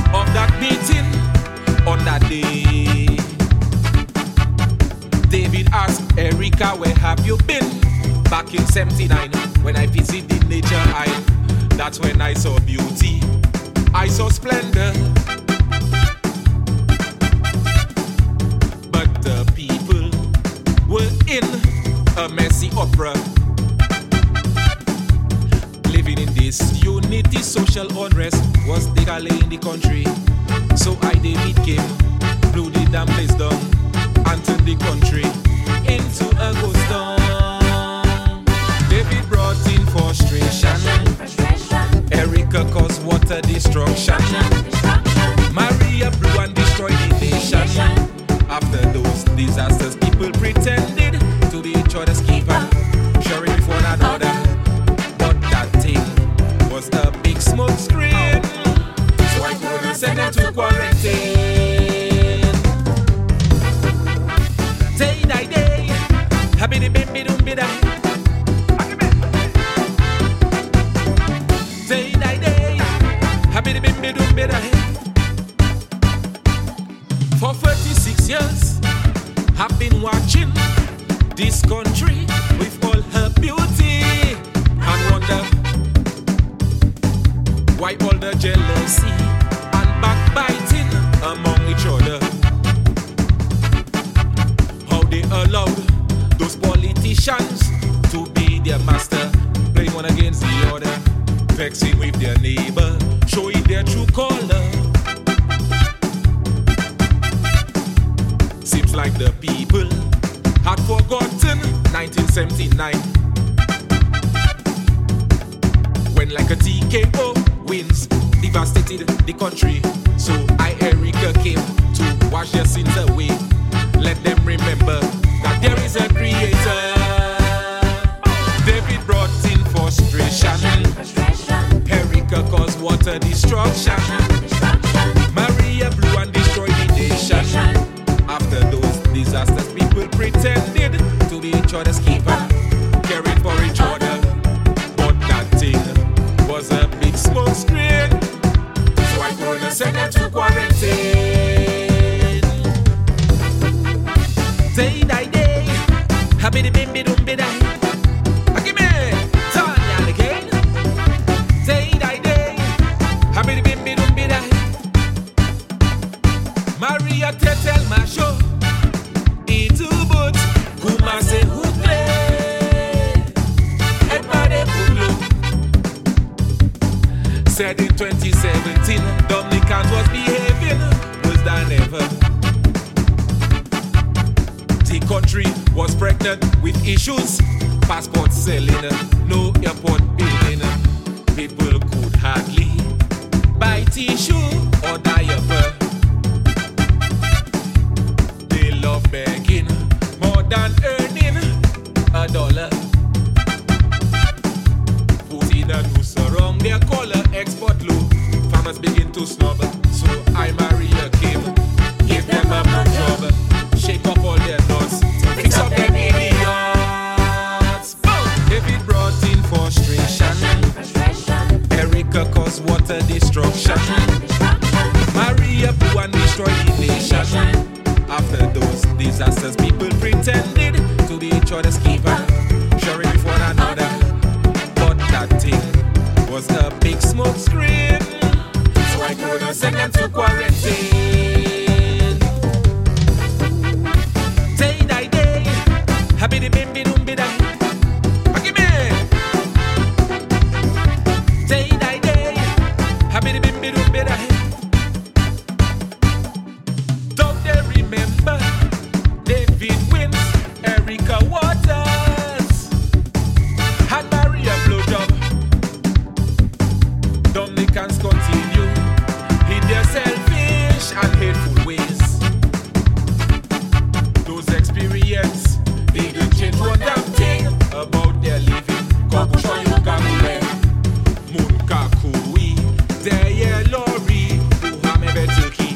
of that meeting on that day. David asked Erica, where have you been? Back in 79, when I visited Nature Isle. That's when I saw beauty, I saw splendor. But the people were in a messy opera, living in this unity. Social unrest was decaying in the country. So I, David, came, blew the damn place down, and turned the country into a ghost town. David brought in frustration. Erica caused water destruction. Maria blew and destroyed the nation. After those disasters, people pretended to be each other's keeper, sharing with one another. But that thing was a big smoke screen, so I couldn't send them to quarantine. Day by day, happy the baby don't be that. Day by day, happy the baby don't be that. For 36 years, I've been watching this country with all her beauty, and wonder why all the jealousy and backbiting among each other. How they allowed those politicians to be their master, playing one against the other, vexing with their neighbor, showing their true color. Seems like the people had forgotten 1979, when like a TKO winds devastated the country. So I, Erica, came to wash their sins away. Let them remember that there is a creator. David brought in frustration. Erica caused water destruction. Maria blew and destroyed the nation. After those disasters, people pretended to be each other's keeper, caring for each other. But that thing was a big smoke screen, so I couldn't send them to quarantine. Day by day, happy the baby don't be that. Give me Tanya again. Day by day, happy the baby don't be that. Maria tell my show. Itu but kuma se hukle. Everybody pulo. Said in 2017, Dominicans was behaving worse than ever. The country was pregnant with issues, passport selling, no airport building. People could hardly buy tissue or diaper. They love begging more than earning $1. Putting a noose around their collar, export low. Farmers begin to snub, so I, Maria, came, give them a job, shake up all their nuts, fix up their idiots. David brought in frustration. Erica caused water destruction. Maria blew and destroyed the nation. After those disasters, people pretended to be each other's keeper, sharing with one another. But that thing was a big smoke screen, so I couldn't send them to quarantine. Day by day, happy the baby don't be that. Give me. Day by day, happy the baby don't be that. Don't they remember David Wins, Erica Waters, and Maria Blowjob? Dominicans continue in their selfish and hateful ways. Those experiences didn't change one damn thing about their living. Munkakui, their lorry, Uhamebe Turkey.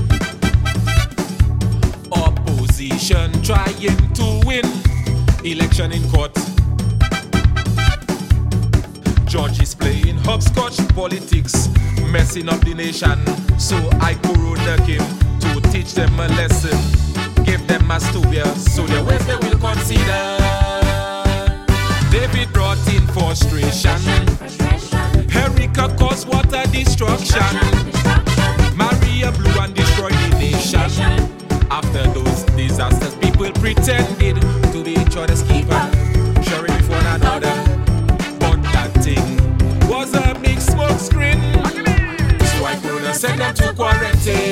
Opposition trying to win election in court. Judges playing Hopscotch politics, messing up the nation. So I Corona came to teach them a lesson, give them a story, so their ways they will consider. David brought in frustration, Erica caused water destruction, Maria blew and destroyed the nation. After those disasters, people pretended to be each other's keeper, sharing with one another. But that thing was a big smoke screen. So I could send them to quarantine.